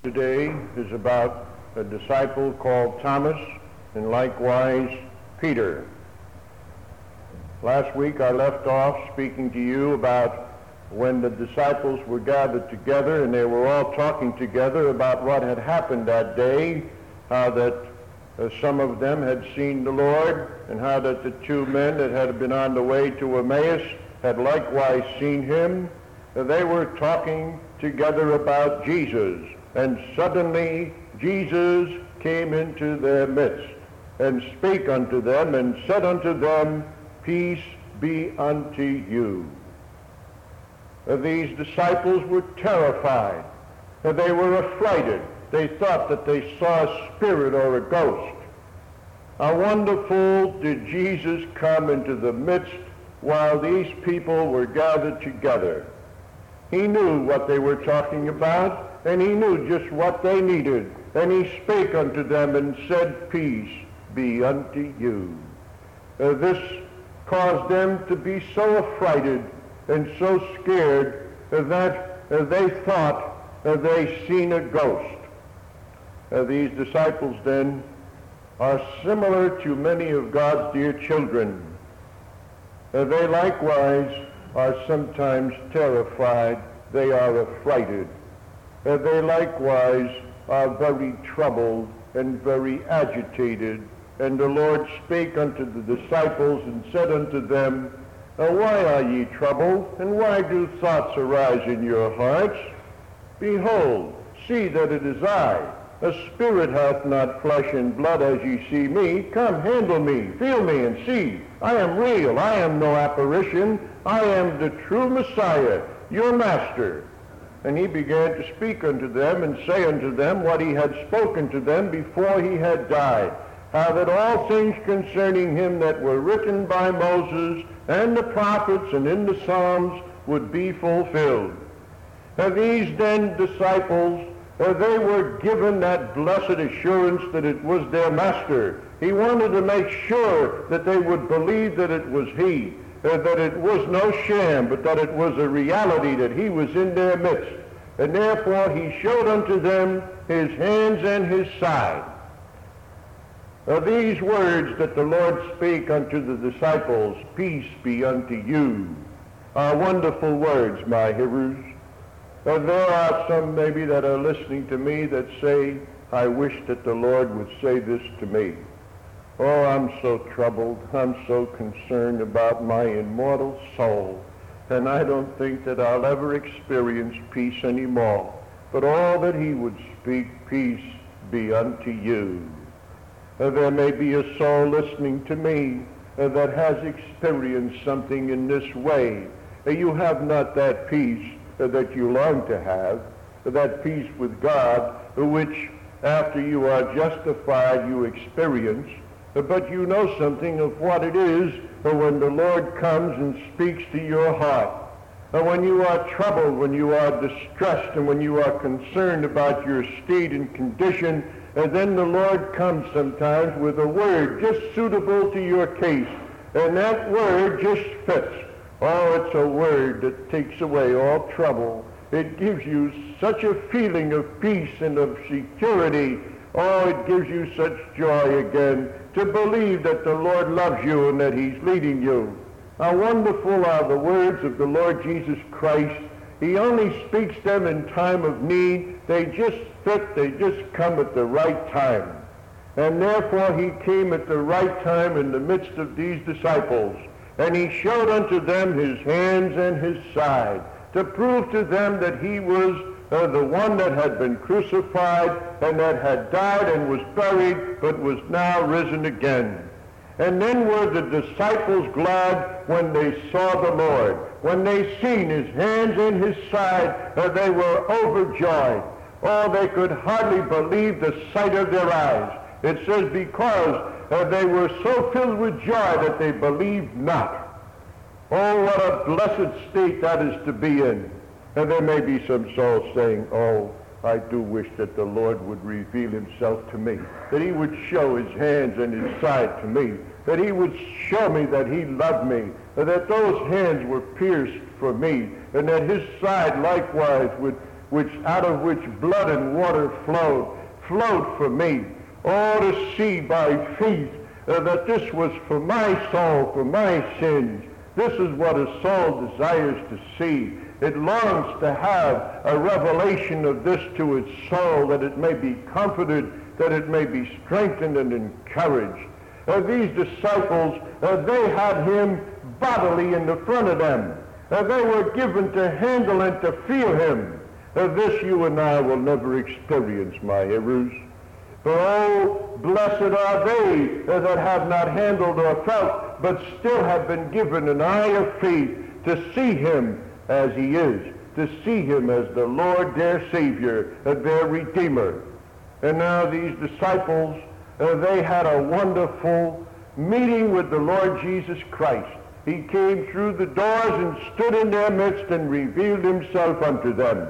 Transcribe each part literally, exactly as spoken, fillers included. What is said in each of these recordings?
Today is about a disciple called Thomas and likewise Peter. Last week I left off speaking to you about when the disciples were gathered together and they were all talking together about what had happened that day, how that uh, some of them had seen the Lord, and how that the two men that had been on the way to Emmaus had likewise seen him. Uh, they were talking together about Jesus. And suddenly Jesus came into their midst, and spake unto them, and said unto them, Peace be unto you. Uh, these disciples were terrified. Uh, they were affrighted. They thought that they saw a spirit or a ghost. How wonderful did Jesus come into the midst while these people were gathered together. He knew what they were talking about, and he knew just what they needed. And he spake unto them and said, Peace be unto you. Uh, this caused them to be so affrighted and so scared uh, that uh, they thought uh, they seen a ghost. Uh, these disciples then are similar to many of God's dear children. Uh, they likewise are sometimes terrified. They are affrighted. Uh, they likewise are very troubled and very agitated. And the Lord spake unto the disciples and said unto them, uh, Why are ye troubled, and why do thoughts arise in your hearts? Behold, see that it is I. A spirit hath not flesh and blood as ye see me. Come, handle me, feel me, and see. I am real. I am no apparition. I am the true Messiah, your master. And he began to speak unto them and say unto them what he had spoken to them before he had died, how that all things concerning him that were written by Moses and the prophets and in the Psalms would be fulfilled. And these then disciples, uh, they were given that blessed assurance that it was their master. He wanted to make sure that they would believe that it was he. Uh, that it was no sham, but that it was a reality that he was in their midst. And therefore he showed unto them his hands and his side. Uh, these words that the Lord spake unto the disciples, Peace be unto you, are wonderful words, my hearers. Uh, there are some maybe that are listening to me that say, I wish that the Lord would say this to me. Oh, I'm so troubled. I'm so concerned about my immortal soul. And I don't think that I'll ever experience peace anymore. But all that he would speak, peace be unto you. Uh, there may be a soul listening to me uh, that has experienced something in this way. Uh, you have not that peace uh, that you long to have, uh, that peace with God, uh, which after you are justified you experience. But you know something of what it is when the Lord comes and speaks to your heart. When you are troubled, when you are distressed, and when you are concerned about your state and condition, then the Lord comes sometimes with a word just suitable to your case. And that word just fits. Oh, it's a word that takes away all trouble. It gives you such a feeling of peace and of security. Oh, it gives you such joy again to believe that the Lord loves you and that he's leading you. How wonderful are the words of the Lord Jesus Christ. He only speaks them in time of need. They just fit. They just come at the right time. And therefore he came at the right time in the midst of these disciples. And he showed unto them his hands and his side to prove to them that he was Uh, the one that had been crucified and that had died and was buried, but was now risen again. And then were the disciples glad when they saw the Lord. When they seen his hands and his side, uh, they were overjoyed. Oh, they could hardly believe the sight of their eyes. It says because uh, they were so filled with joy that they believed not. Oh, what a blessed state that is to be in. And there may be some souls saying, oh, I do wish that the Lord would reveal himself to me, that he would show his hands and his side to me, that he would show me that he loved me, that those hands were pierced for me, and that his side likewise would, which out of which blood and water flowed, flowed for me. Oh, to see by faith uh, that this was for my soul, for my sins. This is what a soul desires to see. It longs to have a revelation of this to its soul, that it may be comforted, that it may be strengthened and encouraged. Uh, these disciples, uh, they had him bodily in the front of them. Uh, they were given to handle and to feel him. Uh, this you and I will never experience, my hearers. For oh, blessed are they uh, that have not handled or felt, but still have been given an eye of faith to see him as he is, to see him as the Lord, their Savior, uh, their Redeemer. And now these disciples, uh, they had a wonderful meeting with the Lord Jesus Christ. He came through the doors and stood in their midst and revealed himself unto them.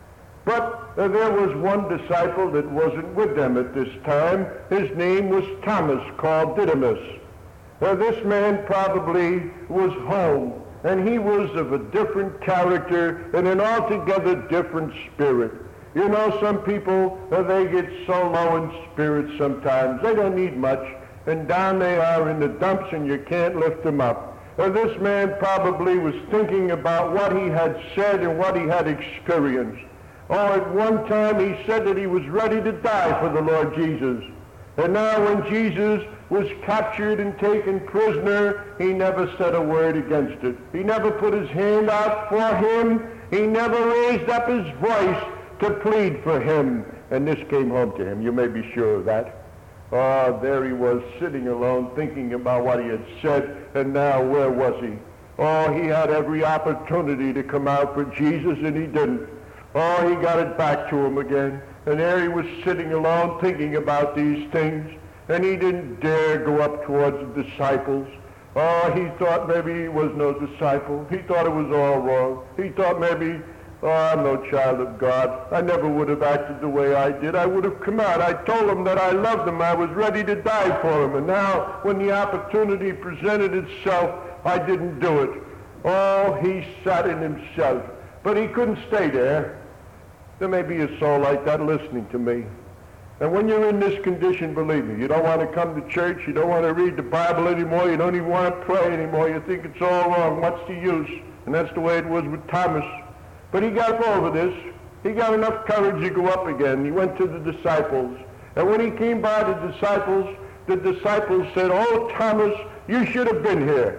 But uh, there was one disciple that wasn't with them at this time. His name was Thomas, called Didymus. Uh, this man probably was home, and he was of a different character and an altogether different spirit. You know, some people, uh, they get so low in spirit sometimes. They don't need much, and down they are in the dumps, and you can't lift them up. Uh, this man probably was thinking about what he had said and what he had experienced. Oh, at one time he said that he was ready to die for the Lord Jesus. And now when Jesus was captured and taken prisoner, he never said a word against it. He never put his hand out for him. He never raised up his voice to plead for him. And this came home to him. You may be sure of that. Oh, there he was sitting alone thinking about what he had said. And now where was he? Oh, he had every opportunity to come out for Jesus, and he didn't. Oh, he got it back to him again. And there he was sitting alone thinking about these things. And he didn't dare go up towards the disciples. Oh, he thought maybe he was no disciple. He thought it was all wrong. He thought maybe, oh, I'm no child of God. I never would have acted the way I did. I would have come out. I told him that I loved him. I was ready to die for him. And now, when the opportunity presented itself, I didn't do it. Oh, he sat in himself. But he couldn't stay there. There may be a soul like that listening to me. And when you're in this condition, believe me, you don't want to come to church, you don't want to read the Bible anymore, you don't even want to pray anymore, you think it's all wrong, what's the use? And that's the way it was with Thomas. But he got over this. He got enough courage to go up again. He went to the disciples. And when he came by the disciples, the disciples said, oh, Thomas, you should have been here.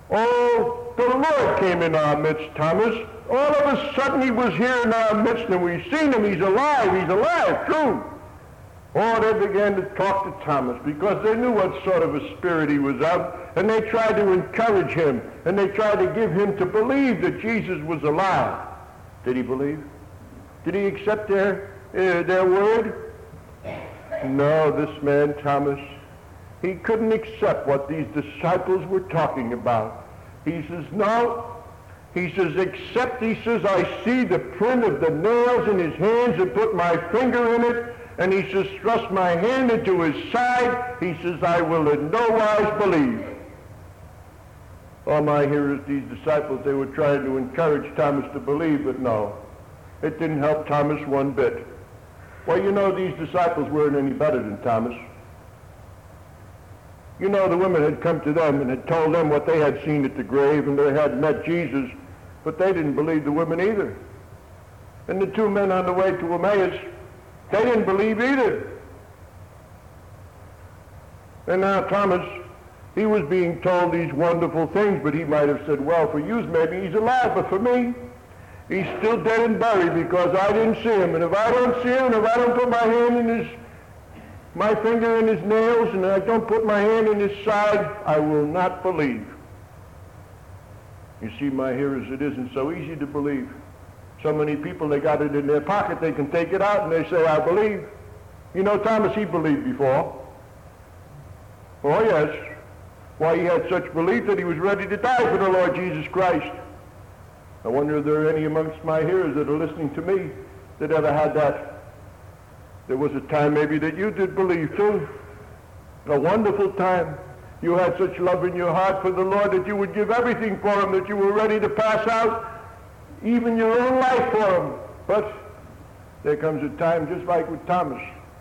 Oh, the Lord came in our midst, Thomas. All of a sudden he was here in our midst, and we've seen him. He's alive. He's alive, true. Oh, they began to talk to Thomas because they knew what sort of a spirit he was of, and they tried to encourage him, and they tried to give him to believe that Jesus was alive. Did he believe? Did he accept their, uh, their word? No, this man, Thomas, he couldn't accept what these disciples were talking about. He says, no. He says, except, he says, I see the print of the nails in his hands and put my finger in it, and he says, thrust my hand into his side, he says, I will in no wise believe. Oh, my hearers, these disciples, they were trying to encourage Thomas to believe, but no, it didn't help Thomas one bit. Well, you know, these disciples weren't any better than Thomas. You know, the women had come to them and had told them what they had seen at the grave, and they had met Jesus, but they didn't believe the women either. And the two men on the way to Emmaus, they didn't believe either. And now Thomas, he was being told these wonderful things, but he might have said, well, for you maybe he's alive, but for me, he's still dead and buried because I didn't see him. And if I don't see him, if I don't put my hand in his, my finger in his nails, and I don't put my hand in his side, I will not believe. You see, my hearers, it isn't so easy to believe. So many people, they got it in their pocket, they can take it out, and they say, I believe. You know, Thomas, he believed before. Oh, yes. Why, he had such belief that he was ready to die for the Lord Jesus Christ. I wonder if there are any amongst my hearers that are listening to me that ever had that. There was a time maybe that you did believe too. A wonderful time. You had such love in your heart for the Lord that you would give everything for him, that you were ready to pass out even your own life for him. But There comes a time just like with Thomas.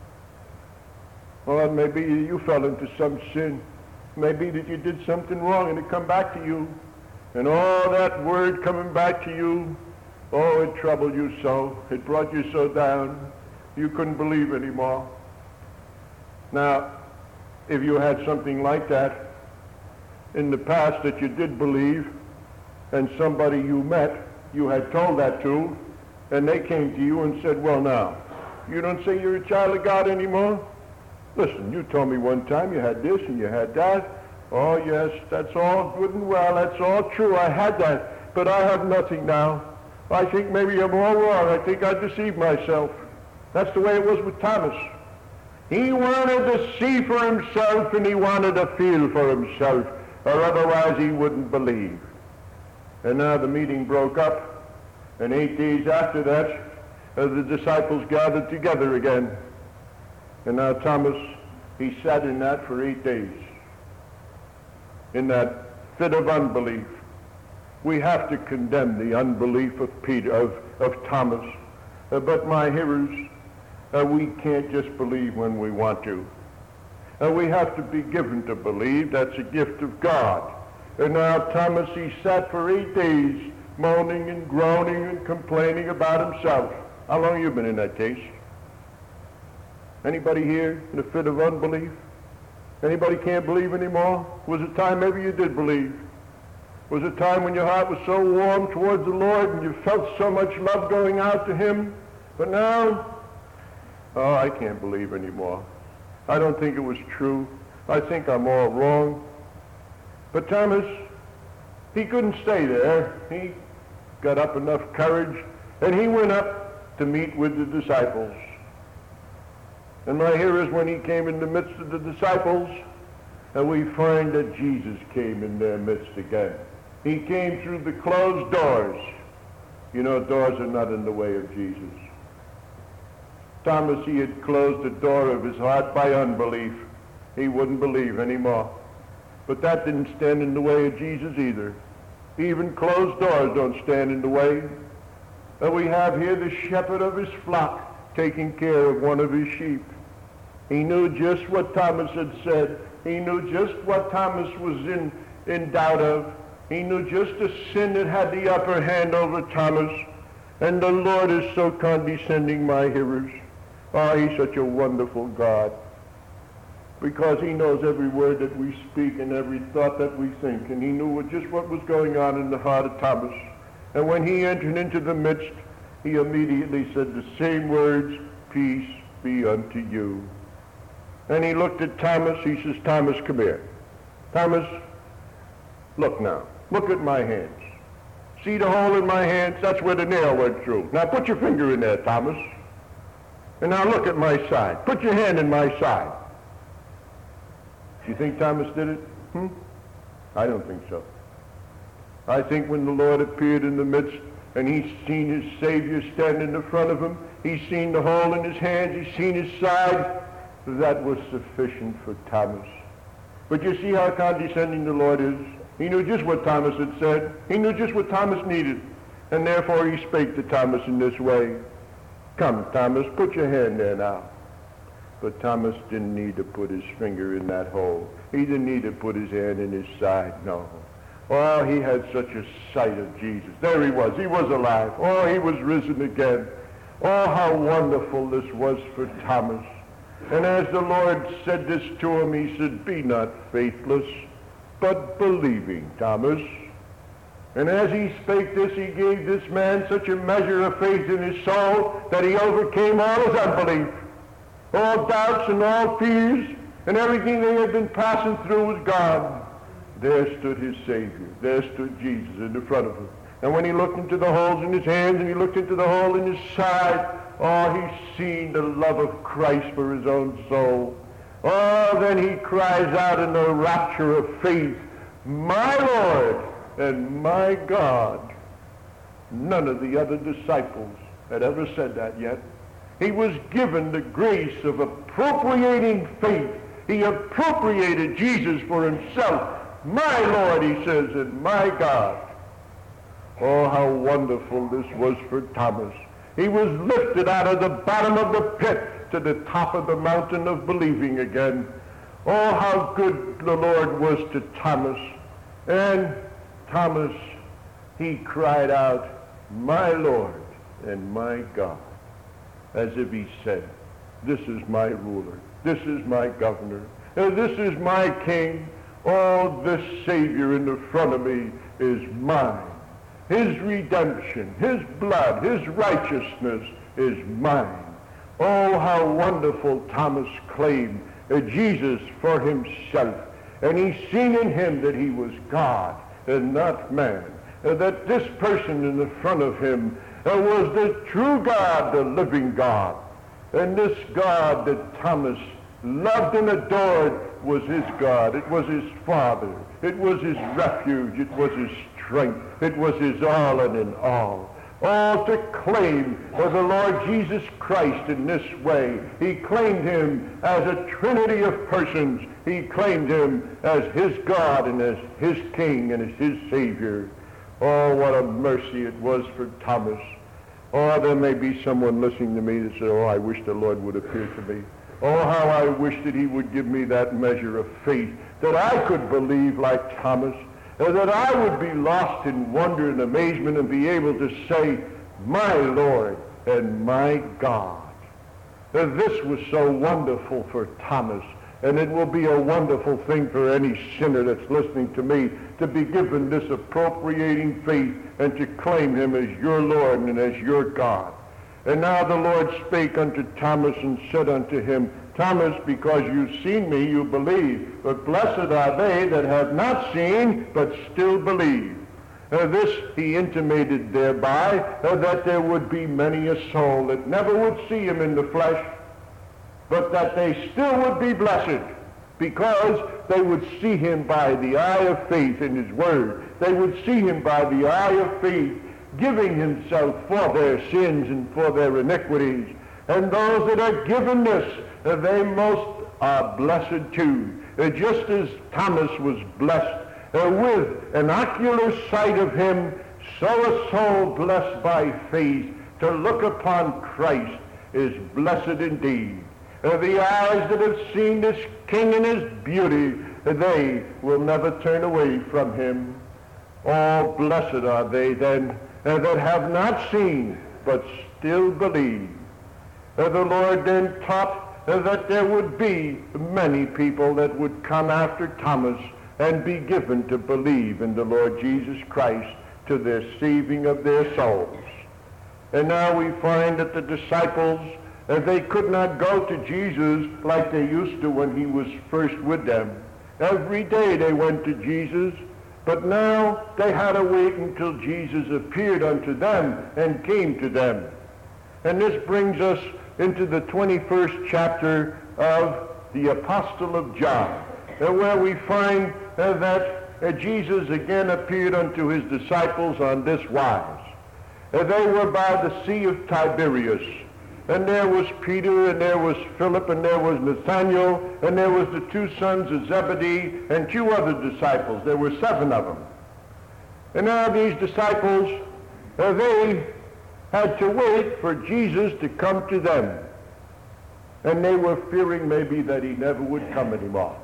Or maybe you fell into some sin. Maybe that you did something wrong and it come back to you. And all that word coming back to you, oh, it troubled you so. It brought you so down. You couldn't believe anymore. Now, if you had something like that in the past that you did believe, and somebody you met, you had told that to, and they came to you and said, well, now, you don't say you're a child of God anymore? Listen, you told me one time you had this and you had that. Oh, yes, that's all good and well. That's all true. I had that, but I have nothing now. I think maybe I'm all wrong. I think I deceived myself. That's the way it was with Thomas. He wanted to see for himself and he wanted to feel for himself, or otherwise he wouldn't believe. And now the meeting broke up, and eight days after that, uh, the disciples gathered together again. And now Thomas, he sat in that for eight days, in that fit of unbelief. We have to condemn the unbelief of Peter, of, of Thomas. Uh, but my hearers, uh, we can't just believe when we want to. Uh, we have to be given to believe. That's a gift of God. And now Thomas, he sat for eight days, moaning and groaning and complaining about himself. How long have you been in that case? Anybody here in a fit of unbelief? Anybody can't believe anymore? Was it time maybe you did believe? Was it time when your heart was so warm towards the Lord and you felt so much love going out to him? But now, oh, I can't believe anymore. I don't think it was true. I think I'm all wrong. But Thomas, he couldn't stay there. He got up enough courage and he went up to meet with the disciples. And my hearers, when he came in the midst of the disciples, and we find that Jesus came in their midst again. He came through the closed doors. You know, doors are not in the way of Jesus. Thomas, he had closed the door of his heart by unbelief. He wouldn't believe anymore. But that didn't stand in the way of Jesus either. Even closed doors don't stand in the way. And we have here the shepherd of his flock taking care of one of his sheep. He knew just what Thomas had said. He knew just what Thomas was in, in doubt of. He knew just the sin that had the upper hand over Thomas. And the Lord is so condescending, my hearers. Oh, he's such a wonderful God. Because he knows every word that we speak and every thought that we think. And he knew just what was going on in the heart of Thomas. And when he entered into the midst, he immediately said the same words, peace be unto you. And he looked at Thomas. He says, Thomas, come here. Thomas, look now. Look at my hands. See the hole in my hands? That's where the nail went through. Now put your finger in there, Thomas. And now look at my side. Put your hand in my side. Do you think Thomas did it? Hmm? I don't think so. I think when the Lord appeared in the midst and he's seen his Savior standing in front of him, he's seen the hole in his hands, he's seen his side, that was sufficient for Thomas. But you see how condescending the Lord is? He knew just what Thomas had said. He knew just what Thomas needed. And therefore he spake to Thomas in this way. Come, Thomas, put your hand there now. But Thomas didn't need to put his finger in that hole. He didn't need to put his hand in his side, no. Oh, he had such a sight of Jesus. There he was. He was alive. Oh, he was risen again. Oh, how wonderful this was for Thomas. And as the Lord said this to him, he said, be not faithless, but believing, Thomas. And as he spake this, he gave this man such a measure of faith in his soul that he overcame all his unbelief. All doubts and all fears and everything they had been passing through was gone. There stood his Savior. There stood Jesus in the front of him. And when he looked into the holes in his hands and he looked into the hole in his side, oh, he seen the love of Christ for his own soul. Oh, then he cries out in the rapture of faith, my Lord and my God. None of the other disciples had ever said that yet. He was given the grace of appropriating faith. He appropriated Jesus for himself. My Lord, he says, and my God. Oh, how wonderful this was for Thomas. He was lifted out of the bottom of the pit to the top of the mountain of believing again. Oh, how good the Lord was to Thomas. And Thomas, he cried out, "My Lord and my God," as if he said, "This is my ruler. This is my governor. And this is my king. Oh, this Savior in the front of me is mine. His redemption, his blood, his righteousness is mine." Oh, how wonderful Thomas claimed uh, Jesus for himself. And he seen in him that he was God and not man. Uh, that this person in the front of him uh, was the true God, the living God. And this God that Thomas loved and adored was his God. It was his Father. It was his refuge. It was his strength. It was his all and in all. Oh, to claim of the Lord Jesus Christ in this way. He claimed him as a trinity of persons. He claimed him as his God and as his King and as his Savior. Oh, what a mercy it was for Thomas. Oh, there may be someone listening to me that says, "Oh, I wish the Lord would appear to me. Oh, how I wish that he would give me that measure of faith, that I could believe like Thomas, and that I would be lost in wonder and amazement and be able to say, 'My Lord and my God.'" And this was so wonderful for Thomas, and it will be a wonderful thing for any sinner that's listening to me to be given this appropriating faith and to claim him as your Lord and as your God. And now the Lord spake unto Thomas and said unto him, "Thomas, because you've seen me, you believe. But blessed are they that have not seen, but still believe." Uh, this he intimated thereby, uh, that there would be many a soul that never would see him in the flesh, but that they still would be blessed, because they would see him by the eye of faith in his word. They would see him by the eye of faith, giving himself for their sins and for their iniquities. And those that are given this, uh, they most are blessed too. Uh, just as Thomas was blessed uh, with an ocular sight of him, so a soul blessed by faith to look upon Christ is blessed indeed. Uh, the eyes that have seen this King in his beauty, uh, they will never turn away from him. Oh, blessed are they then uh, that have not seen, but still believe. Uh, the Lord then taught uh, that there would be many people that would come after Thomas and be given to believe in the Lord Jesus Christ to the saving of their souls. And now we find that the disciples, uh, they could not go to Jesus like they used to when he was first with them. Every day they went to Jesus, but now they had to wait until Jesus appeared unto them and came to them. And this brings us into the twenty-first chapter of the Apostle of John, uh, where we find uh, that uh, Jesus again appeared unto his disciples on this wise. Uh, they were by the Sea of Tiberias, and there was Peter, and there was Philip, and there was Nathanael, and there was the two sons of Zebedee, and two other disciples. There were seven of them. And now these disciples, uh, they had to wait for Jesus to come to them. And they were fearing maybe that he never would come anymore.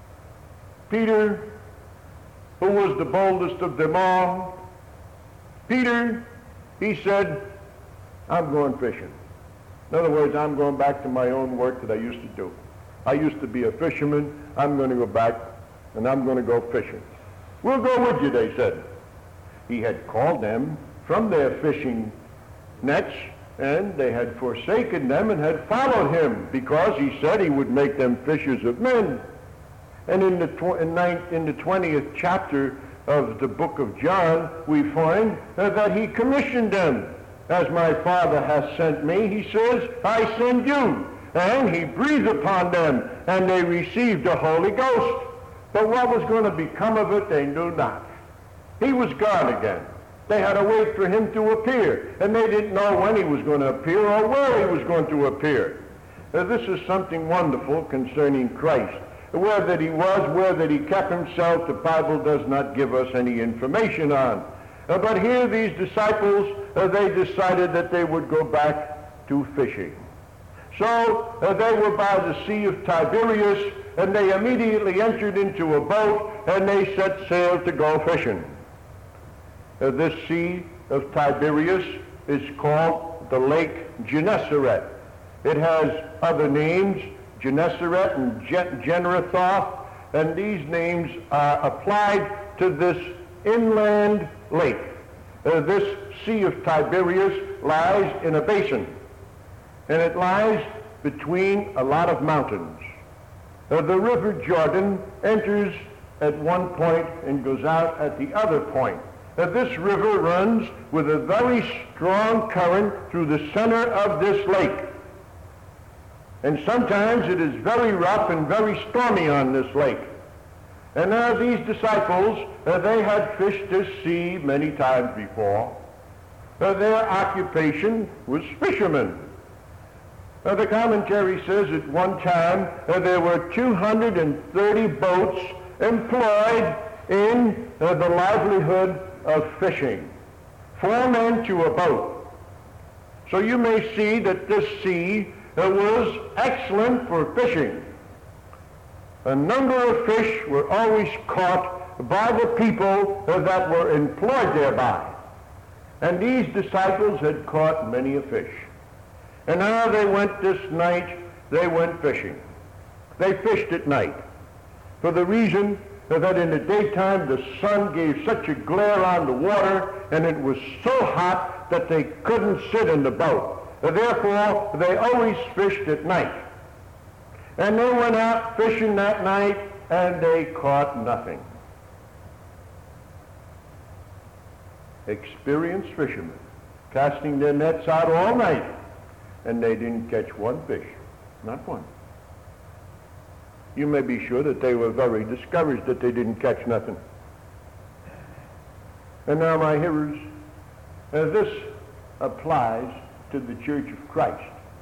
Peter, who was the boldest of them all, Peter, he said, "I'm going fishing." In other words, I'm going back to my own work that I used to do. I used to be a fisherman. I'm going to go back, and I'm going to go fishing. "We'll go with you," they said. He had called them from their fishing nets, and they had forsaken them and had followed him, because he said he would make them fishers of men. And in the, tw- in, ninth, in the twentieth chapter of the book of John, we find uh, that he commissioned them. "As my Father has sent me," he says, "I send you." And he breathed upon them, and they received the Holy Ghost. But what was going to become of it, they knew not. He was gone again. They had to wait for him to appear, and they didn't know when he was going to appear or where he was going to appear. Now, this is something wonderful concerning Christ. Where that he was, where that he kept himself, the Bible does not give us any information on. Uh, but here these disciples, uh, they decided that they would go back to fishing. So uh, they were by the Sea of Tiberias, and they immediately entered into a boat, and they set sail to go fishing. Uh, this Sea of Tiberias is called the Lake Gennesaret. It has other names, Gennesaret and Gen- Generathoth, and these names are applied to this inland lake. Uh, this Sea of Tiberias lies in a basin, and it lies between a lot of mountains. Uh, the River Jordan enters at one point and goes out at the other point. Uh, this river runs with a very strong current through the center of this lake. And sometimes it is very rough and very stormy on this lake. And now these disciples, uh, they had fished this sea many times before. Uh, their occupation was fishermen. Uh, the commentary says at one time uh, there were two hundred thirty boats employed in uh, the livelihood of fishing. Four men to a boat. So you may see that this sea uh, was excellent for fishing. A number of fish were always caught by the people uh, that were employed thereby. And these disciples had caught many a fish. And now they went this night, they went fishing. They fished at night for the reason that in the daytime the sun gave such a glare on the water, and it was so hot that they couldn't sit in the boat. Therefore, they always fished at night. And they went out fishing that night, and they caught nothing. Experienced fishermen, casting their nets out all night, and they didn't catch one fish, not one. You may be sure that they were very discouraged that they didn't catch nothing. And now, my hearers, uh, this applies to the Church of Christ.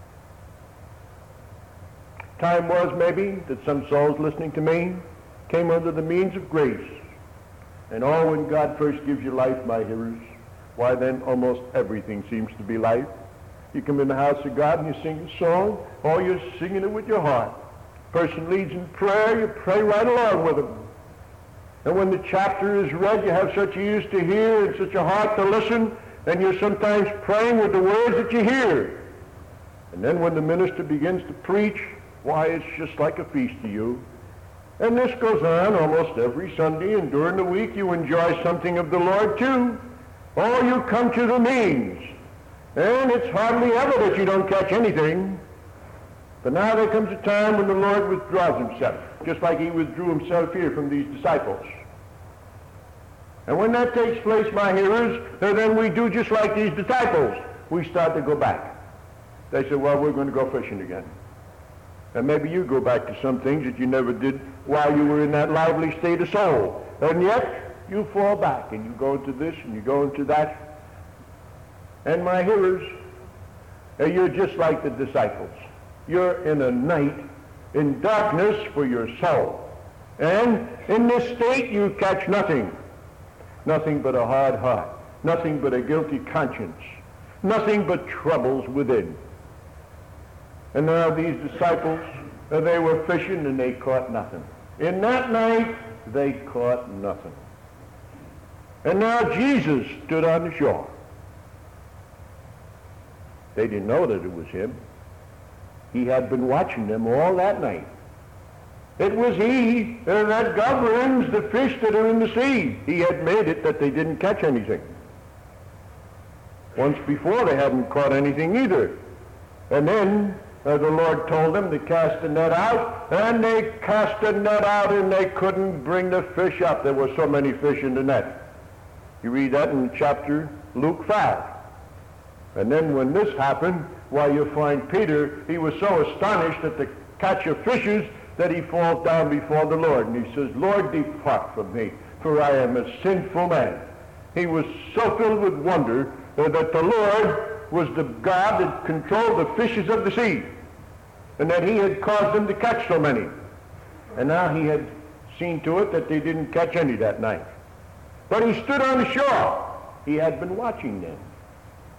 Time was maybe that some souls listening to me came under the means of grace. And oh, when God first gives you life, my hearers, why then almost everything seems to be life. You come in the house of God and you sing a song, or you're singing it with your heart. Person leads in prayer, you pray right along with him. And when the chapter is read, you have such ears to hear and such a heart to listen, and you're sometimes praying with the words that you hear. And then when the minister begins to preach, why, it's just like a feast to you. And this goes on almost every Sunday, and during the week you enjoy something of the Lord too. Or you come to the means, and it's hardly ever that you don't catch anything. But now there comes a time when the Lord withdraws himself, just like he withdrew himself here from these disciples. And when that takes place, my hearers, then we do just like these disciples. We start to go back. They say, well, we're going to go fishing again. And maybe you go back to some things that you never did while you were in that lively state of soul. And yet, you fall back, and you go into this, and you go into that. And my hearers, you're just like the disciples. You're in a night in darkness for your soul. And in this state, you catch nothing. Nothing but a hard heart. Nothing but a guilty conscience. Nothing but troubles within. And now these disciples, uh, they were fishing and they caught nothing. In that night, they caught nothing. And now Jesus stood on the shore. They didn't know that it was him. He had been watching them all that night. It was he uh, that governs the fish that are in the sea. He had made it that they didn't catch anything. Once before they hadn't caught anything either. And then uh, the Lord told them to cast the net out, and they cast the net out and they couldn't bring the fish up. There were so many fish in the net. You read that in chapter Luke five. And then when this happened, why, you find Peter, he was so astonished at the catch of fishes that he falls down before the Lord. And he says, Lord, depart from me, for I am a sinful man. He was so filled with wonder uh, that the Lord was the God that controlled the fishes of the sea, and that he had caused them to catch so many. And now he had seen to it that they didn't catch any that night. But he stood on the shore. He had been watching them.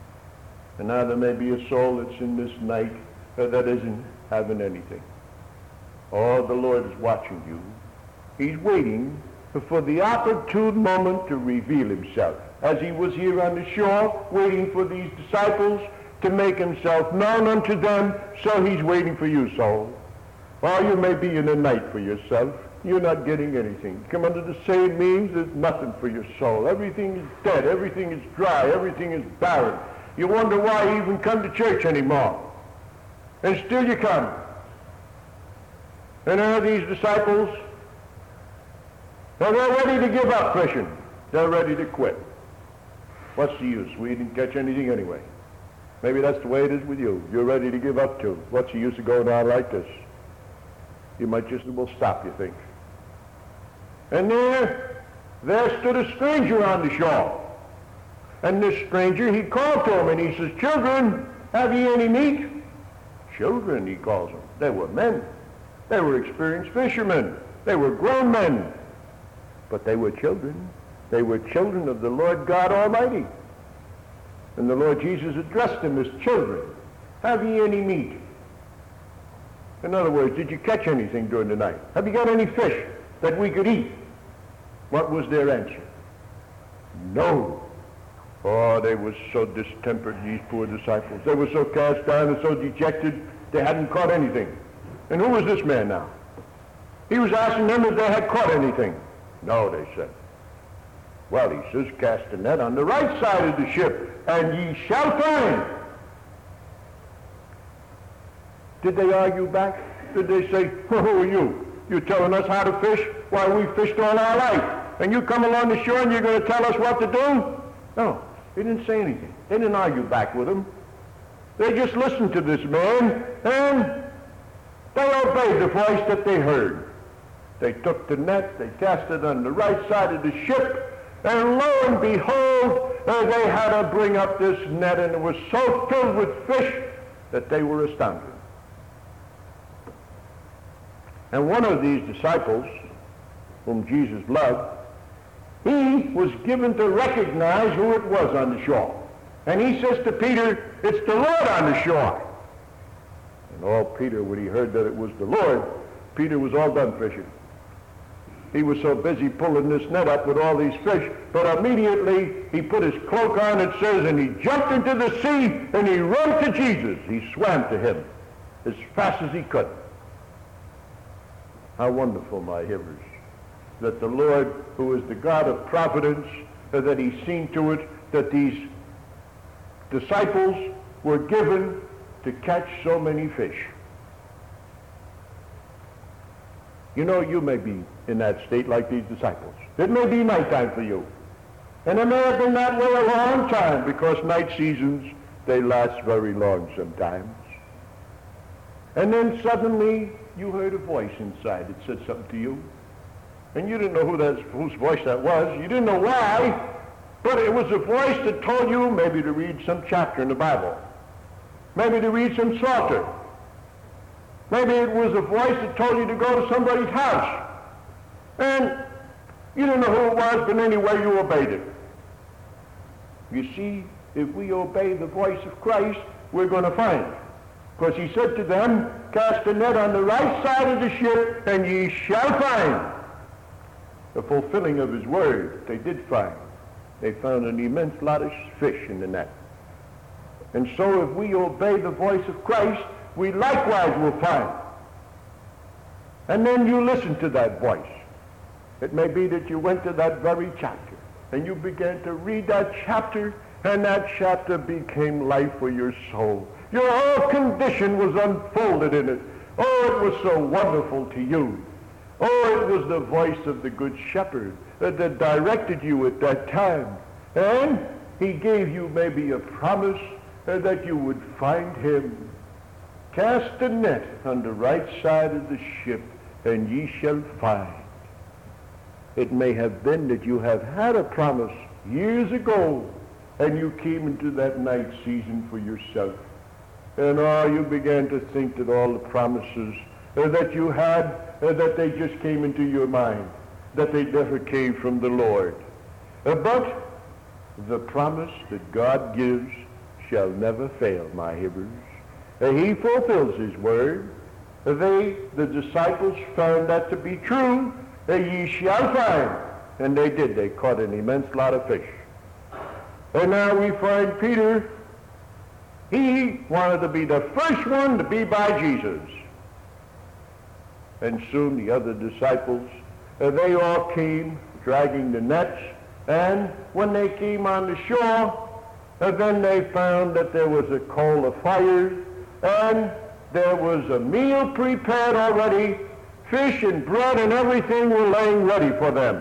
And now there may be a soul that's in this night uh, that isn't having anything. Oh, the Lord is watching you. He's waiting for the opportune moment to reveal himself. As he was here on the shore, waiting for these disciples to make himself known unto them, so he's waiting for you, soul. Or you may be in the night for yourself. You're not getting anything. Come under the same means, there's nothing for your soul. Everything is dead. Everything is dry. Everything is barren. You wonder why you even come to church anymore. And still you come. And are these disciples? Now they're ready to give up fishing. They're ready to quit. What's the use? We didn't catch anything anyway. Maybe that's the way it is with you. You're ready to give up too. What's the use of going on like this? You might just as well stop, you think. And there, there stood a stranger on the shore. And this stranger, he called to him and he says, "Children, have ye any meat?" Children, he calls them. They were men. They were experienced fishermen. They were grown men. But they were children. They were children of the Lord God Almighty. And the Lord Jesus addressed them as children. Have ye any meat? In other words, did you catch anything during the night? Have you got any fish that we could eat? What was their answer? No. Oh, they were so distempered, these poor disciples. They were so cast down and so dejected, they hadn't caught anything. And who was this man now? He was asking them if they had caught anything. No, they said. Well, he says, cast a net on the right side of the ship, and ye shall find. Did they argue back? Did they say, well, who are you? You're telling us how to fish? Why, we fished all our life. And you come along the shore and you're going to tell us what to do? No, they didn't say anything. They didn't argue back with him. They just listened to this man, and they obeyed the voice that they heard. They took the net, they cast it on the right side of the ship, and lo and behold, uh, they had to bring up this net, and it was so filled with fish that they were astounded. And one of these disciples, whom Jesus loved, he was given to recognize who it was on the shore. And he says to Peter, "It's the Lord on the shore." And all Peter, when he heard that it was the Lord, Peter was all done fishing. He was so busy pulling this net up with all these fish, but immediately he put his cloak on, it says, and he jumped into the sea, and he ran to Jesus. He swam to him as fast as he could. How wonderful, my hearers, that the Lord, who is the God of providence, uh, that he's seen to it that these disciples were given to catch so many fish. You know, you may be in that state like these disciples. It may be nighttime for you. And it may have been that way a long time, because night seasons, they last very long sometimes. And then suddenly you heard a voice inside that said something to you. And you didn't know who that, whose voice that was. You didn't know why, but it was a voice that told you maybe to read some chapter in the Bible. Maybe to read some Psalter. Maybe it was a voice that told you to go to somebody's house. And you didn't know who it was, but anyway you obeyed it. You see, if we obey the voice of Christ, we're going to find it. Because he said to them, cast a net on the right side of the ship, and ye shall find. The fulfilling of his word, they did find. They found an immense lot of fish in the net. And so if we obey the voice of Christ, we likewise will find. And then you listen to that voice. It may be that you went to that very chapter, and you began to read that chapter, and that chapter became life for your soul. Your whole condition was unfolded in it. Oh, it was so wonderful to you. Oh, it was the voice of the Good Shepherd that, that directed you at that time. And he gave you maybe a promise uh, that you would find him. Cast a net on the right side of the ship, and ye shall find. It may have been that you have had a promise years ago, and you came into that night season for yourself. And oh, you began to think that all the promises uh, that you had, uh, that they just came into your mind, that they never came from the Lord. Uh, but the promise that God gives shall never fail, my Hebrews. Uh, he fulfills his word. Uh, they, the disciples, found that to be true. Uh, ye shall find. And they did. They caught an immense lot of fish. And now we find Peter, he wanted to be the first one to be by Jesus. And soon the other disciples, uh, they all came dragging the nets. And when they came on the shore, uh, then they found that there was a coal of fire, and there was a meal prepared already. Fish and bread and everything were laying ready for them.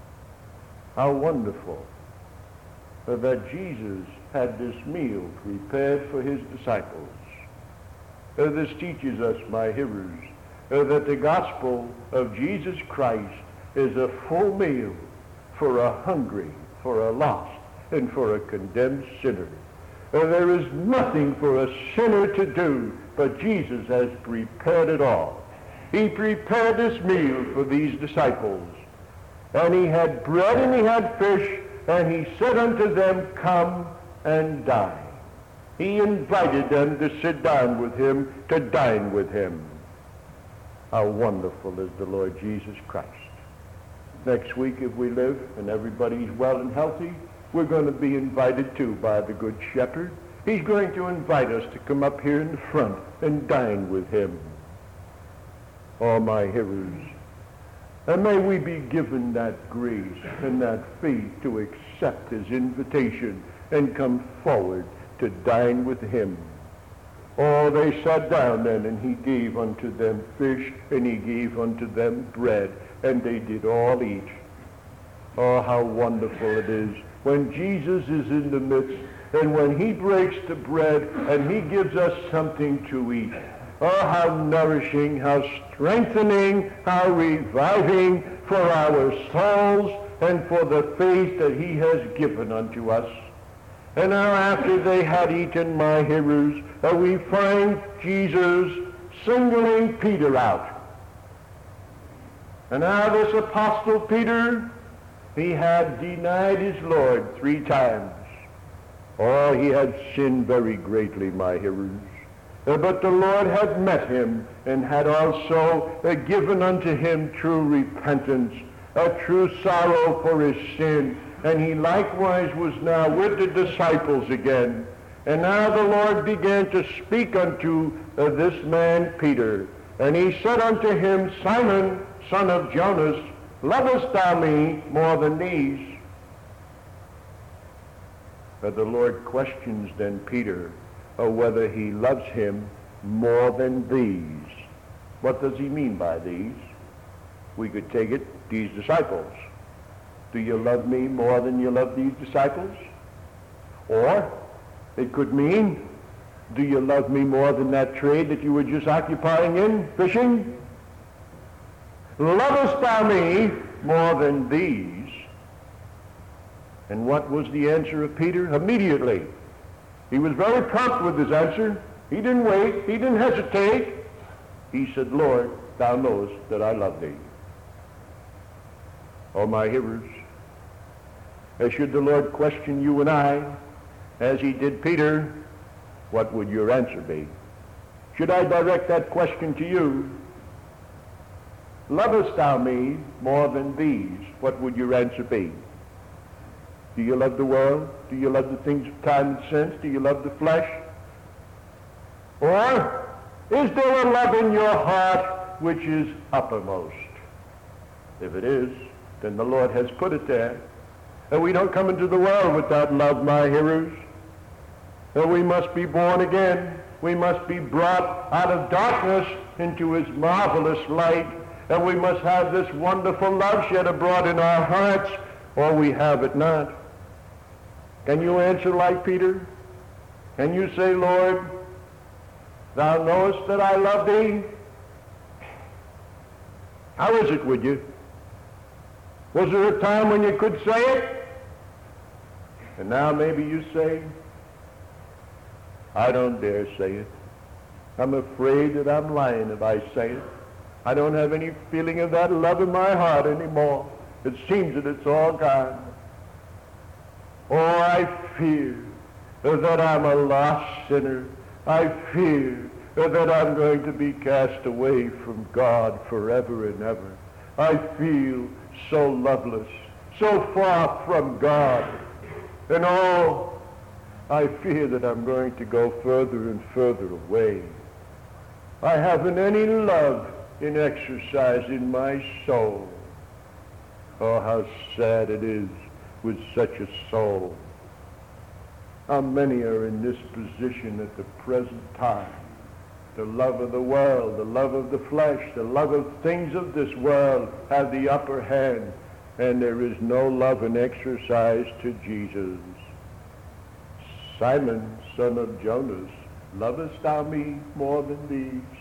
How wonderful uh, that Jesus had this meal prepared for his disciples. Uh, this teaches us, my hearers, uh, that the gospel of Jesus Christ is a full meal for a hungry, for a lost, and for a condemned sinner. Uh, there is nothing for a sinner to do, but Jesus has prepared it all. He prepared this meal for these disciples. And he had bread and he had fish, and he said unto them, come and dine. He invited them to sit down with him, to dine with him. How wonderful is the Lord Jesus Christ. Next week, if we live and everybody's well and healthy, we're going to be invited too by the Good Shepherd. He's going to invite us to come up here in the front and dine with him. Oh, my hearers, and may we be given that grace and that faith to accept his invitation and come forward to dine with him. Oh, they sat down then, and he gave unto them fish, and he gave unto them bread, and they did all eat. Oh, how wonderful it is when Jesus is in the midst, and when he breaks the bread, and he gives us something to eat. Oh, how nourishing, how strengthening, how reviving for our souls and for the faith that he has given unto us. And now after they had eaten, my hearers, uh, we find Jesus singling Peter out. And now this apostle Peter, he had denied his Lord three times. Oh, he had sinned very greatly, my hearers. Uh, but the Lord had met him and had also uh, given unto him true repentance, a true sorrow for his sin. And he likewise was now with the disciples again. And now the Lord began to speak unto uh, this man Peter. And he said unto him, Simon, son of Jonas, lovest thou me more than these? But the Lord questions then Peter, or whether he loves him more than these. What does he mean by these? We could take it, these disciples. Do you love me more than you love these disciples? Or it could mean, do you love me more than that trade that you were just occupying in, fishing? Lovest thou me more than these? And what was the answer of Peter? Immediately. He was very prompt with his answer. He didn't wait. He didn't hesitate. He said, Lord, thou knowest that I love thee. Oh, my hearers, as should the Lord question you and I, as he did Peter, what would your answer be? Should I direct that question to you? Lovest thou me more than these? What would your answer be? Do you love the world? Do you love the things of time and sense? Do you love the flesh? Or is there a love in your heart which is uppermost? If it is, then the Lord has put it there. And we don't come into the world without love, my hearers. And we must be born again. We must be brought out of darkness into his marvelous light. And we must have this wonderful love shed abroad in our hearts, or we have it not. Can you answer like Peter? Can you say, Lord, thou knowest that I love thee? How is it with you? Was there a time when you could say it? And now maybe you say, I don't dare say it. I'm afraid that I'm lying if I say it. I don't have any feeling of that love in my heart anymore. It seems that it's all gone. Oh, I fear that I'm a lost sinner. I fear that I'm going to be cast away from God forever and ever. I feel so loveless, so far from God. And oh, I fear that I'm going to go further and further away. I haven't any love in exercise in my soul. Oh, how sad it is with such a soul. How many are in this position at the present time? The love of the world, the love of the flesh, the love of things of this world have the upper hand, and there is no love and exercise to Jesus. Simon, son of Jonas, lovest thou me more than these?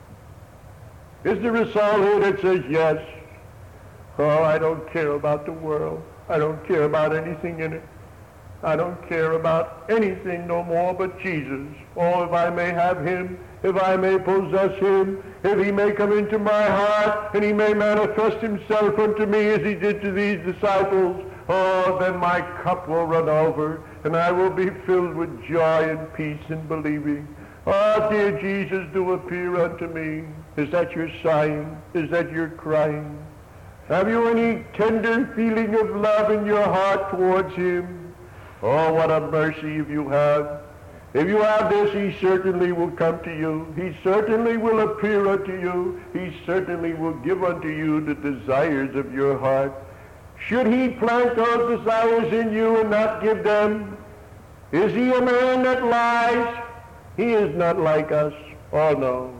Is there a soul here that says yes? Oh, I don't care about the world. I don't care about anything in it. I don't care about anything no more but Jesus. Oh, if I may have him, if I may possess him, if he may come into my heart, and he may manifest himself unto me as he did to these disciples, oh, then my cup will run over, and I will be filled with joy and peace in believing. Oh, dear Jesus, do appear unto me. Is that your sighing? Is that your crying? Have you any tender feeling of love in your heart towards him? Oh, what a mercy if you have. If you have this, he certainly will come to you. He certainly will appear unto you. He certainly will give unto you the desires of your heart. Should he plant those desires in you and not give them? Is he a man that lies? He is not like us. Oh, no.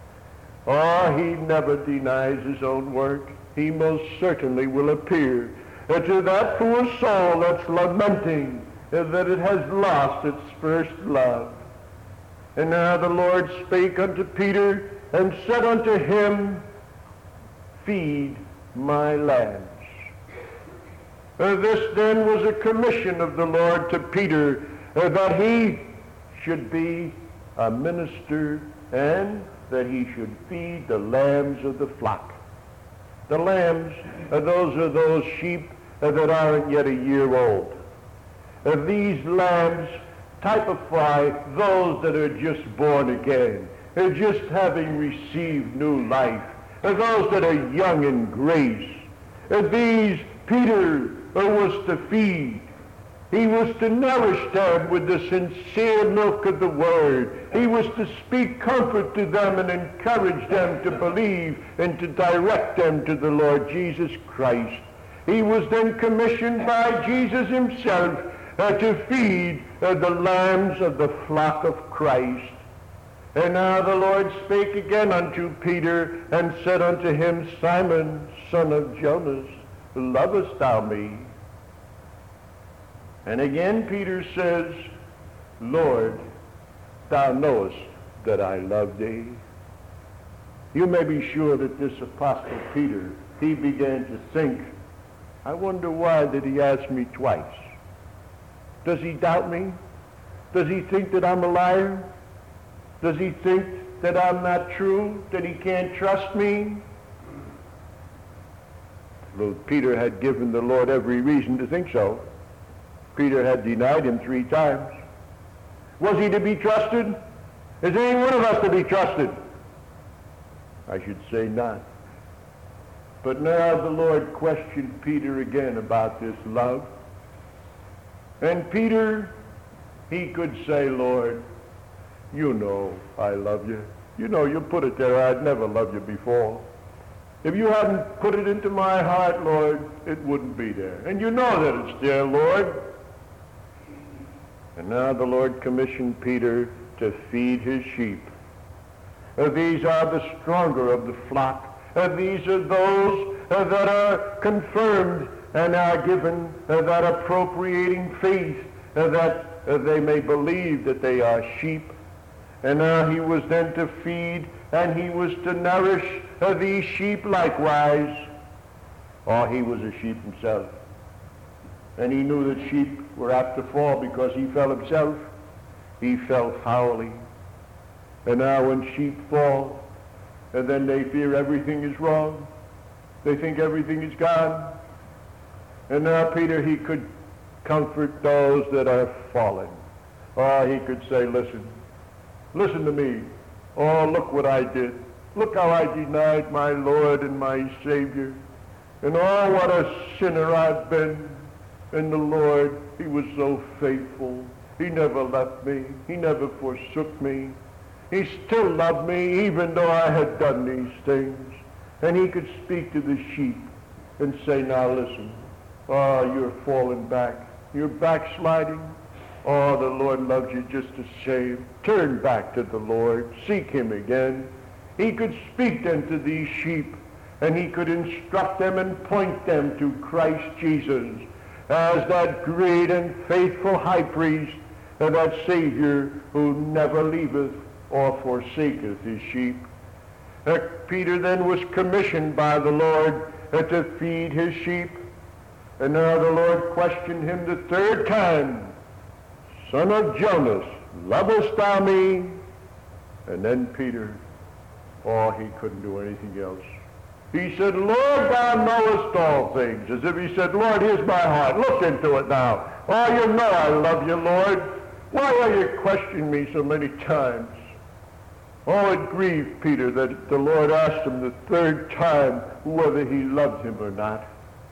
Oh, he never denies his own work. He most certainly will appear to that poor soul that's lamenting that it has lost its first love. And now the Lord spake unto Peter and said unto him, feed my lambs. Uh, this then was a commission of the Lord to Peter, uh, that he should be a minister and that he should feed the lambs of the flock. The lambs, uh, those are those sheep uh, that aren't yet a year old. Uh, these lambs typify those that are just born again, uh, just having received new life, uh, those that are young in grace. Uh, these Peter uh, was to feed. He was to nourish them with the sincere milk of the Word. He was to speak comfort to them and encourage them to believe and to direct them to the Lord Jesus Christ. He was then commissioned by Jesus himself uh, to feed uh, the lambs of the flock of Christ. And now the Lord spake again unto Peter and said unto him, Simon, son of Jonas, lovest thou me? And again Peter says, Lord, thou knowest that I love thee. You may be sure that this apostle Peter, he began to think, I wonder why did he ask me twice? Does he doubt me? Does he think that I'm a liar? Does he think that I'm not true? That he can't trust me? Well, Peter had given the Lord every reason to think so. Peter had denied him three times. Was he to be trusted? Is any one of us to be trusted? I should say not. But now the Lord questioned Peter again about this love. And Peter, he could say, Lord, you know I love you. You know you put it there. I'd never loved you before. If you hadn't put it into my heart, Lord, it wouldn't be there. And you know that it's there, Lord. And now the Lord commissioned Peter to feed his sheep. Uh, these are the stronger of the flock. Uh, these are those uh, that are confirmed and are given uh, that appropriating faith uh, that uh, they may believe that they are sheep. And now he was then to feed and he was to nourish uh, these sheep likewise. Oh, he was a sheep himself. And he knew that sheep were apt to fall because he fell himself. He fell foully. And now when sheep fall, and then they fear everything is wrong. They think everything is gone. And now Peter, he could comfort those that are fallen, Oh, he could say, listen, listen to me. Oh, look what I did. Look how I denied my Lord and my Savior. And oh, what a sinner I've been. And the Lord, he was so faithful. He never left me. He never forsook me. He still loved me even though I had done these things. And he could speak to the sheep and say, now listen, oh, you're falling back. You're backsliding. Oh, the Lord loves you just the same. Turn back to the Lord. Seek him again. He could speak then to these sheep, and he could instruct them and point them to Christ Jesus as that great and faithful high priest and that Savior who never leaveth or forsaketh his sheep. Uh, Peter then was commissioned by the Lord uh, to feed his sheep. And now the Lord questioned him the third time, son of Jonas, lovest thou me? And then Peter, oh, he couldn't do anything else. He said, Lord, thou knowest all things. As if he said, Lord, here's my heart. Look into it now. Oh, you know I love you, Lord. Why are you questioning me so many times? Oh, it grieved Peter that the Lord asked him the third time whether he loved him or not.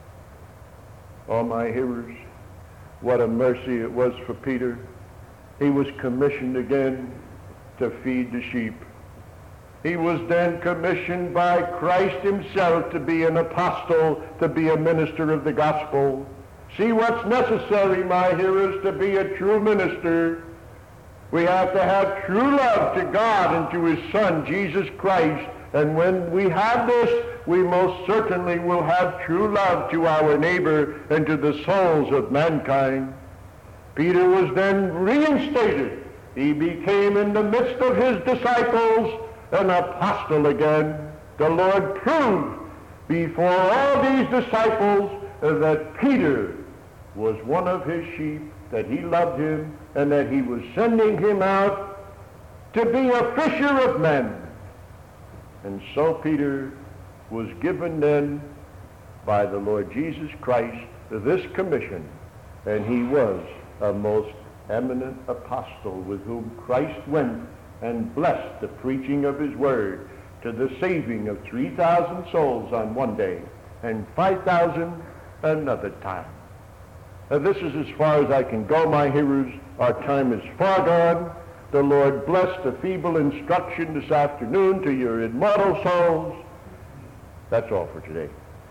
Oh, my hearers, what a mercy it was for Peter. He was commissioned again to feed the sheep. He was then commissioned by Christ himself to be an apostle, to be a minister of the gospel. See what's necessary, my hearers, to be a true minister. We have to have true love to God and to his Son, Jesus Christ. And when we have this, we most certainly will have true love to our neighbor and to the souls of mankind. Peter was then reinstated. He became in the midst of his disciples an apostle again. The Lord proved before all these disciples that Peter was one of his sheep, that he loved him, and that he was sending him out to be a fisher of men. And so Peter was given then by the Lord Jesus Christ this commission, and he was a most eminent apostle with whom Christ went and blessed the preaching of his word to the saving of three thousand souls on one day and five thousand another time. Now, this is as far as I can go, my hearers. Our time is far gone. The Lord bless the feeble instruction this afternoon to your immortal souls. That's all for today.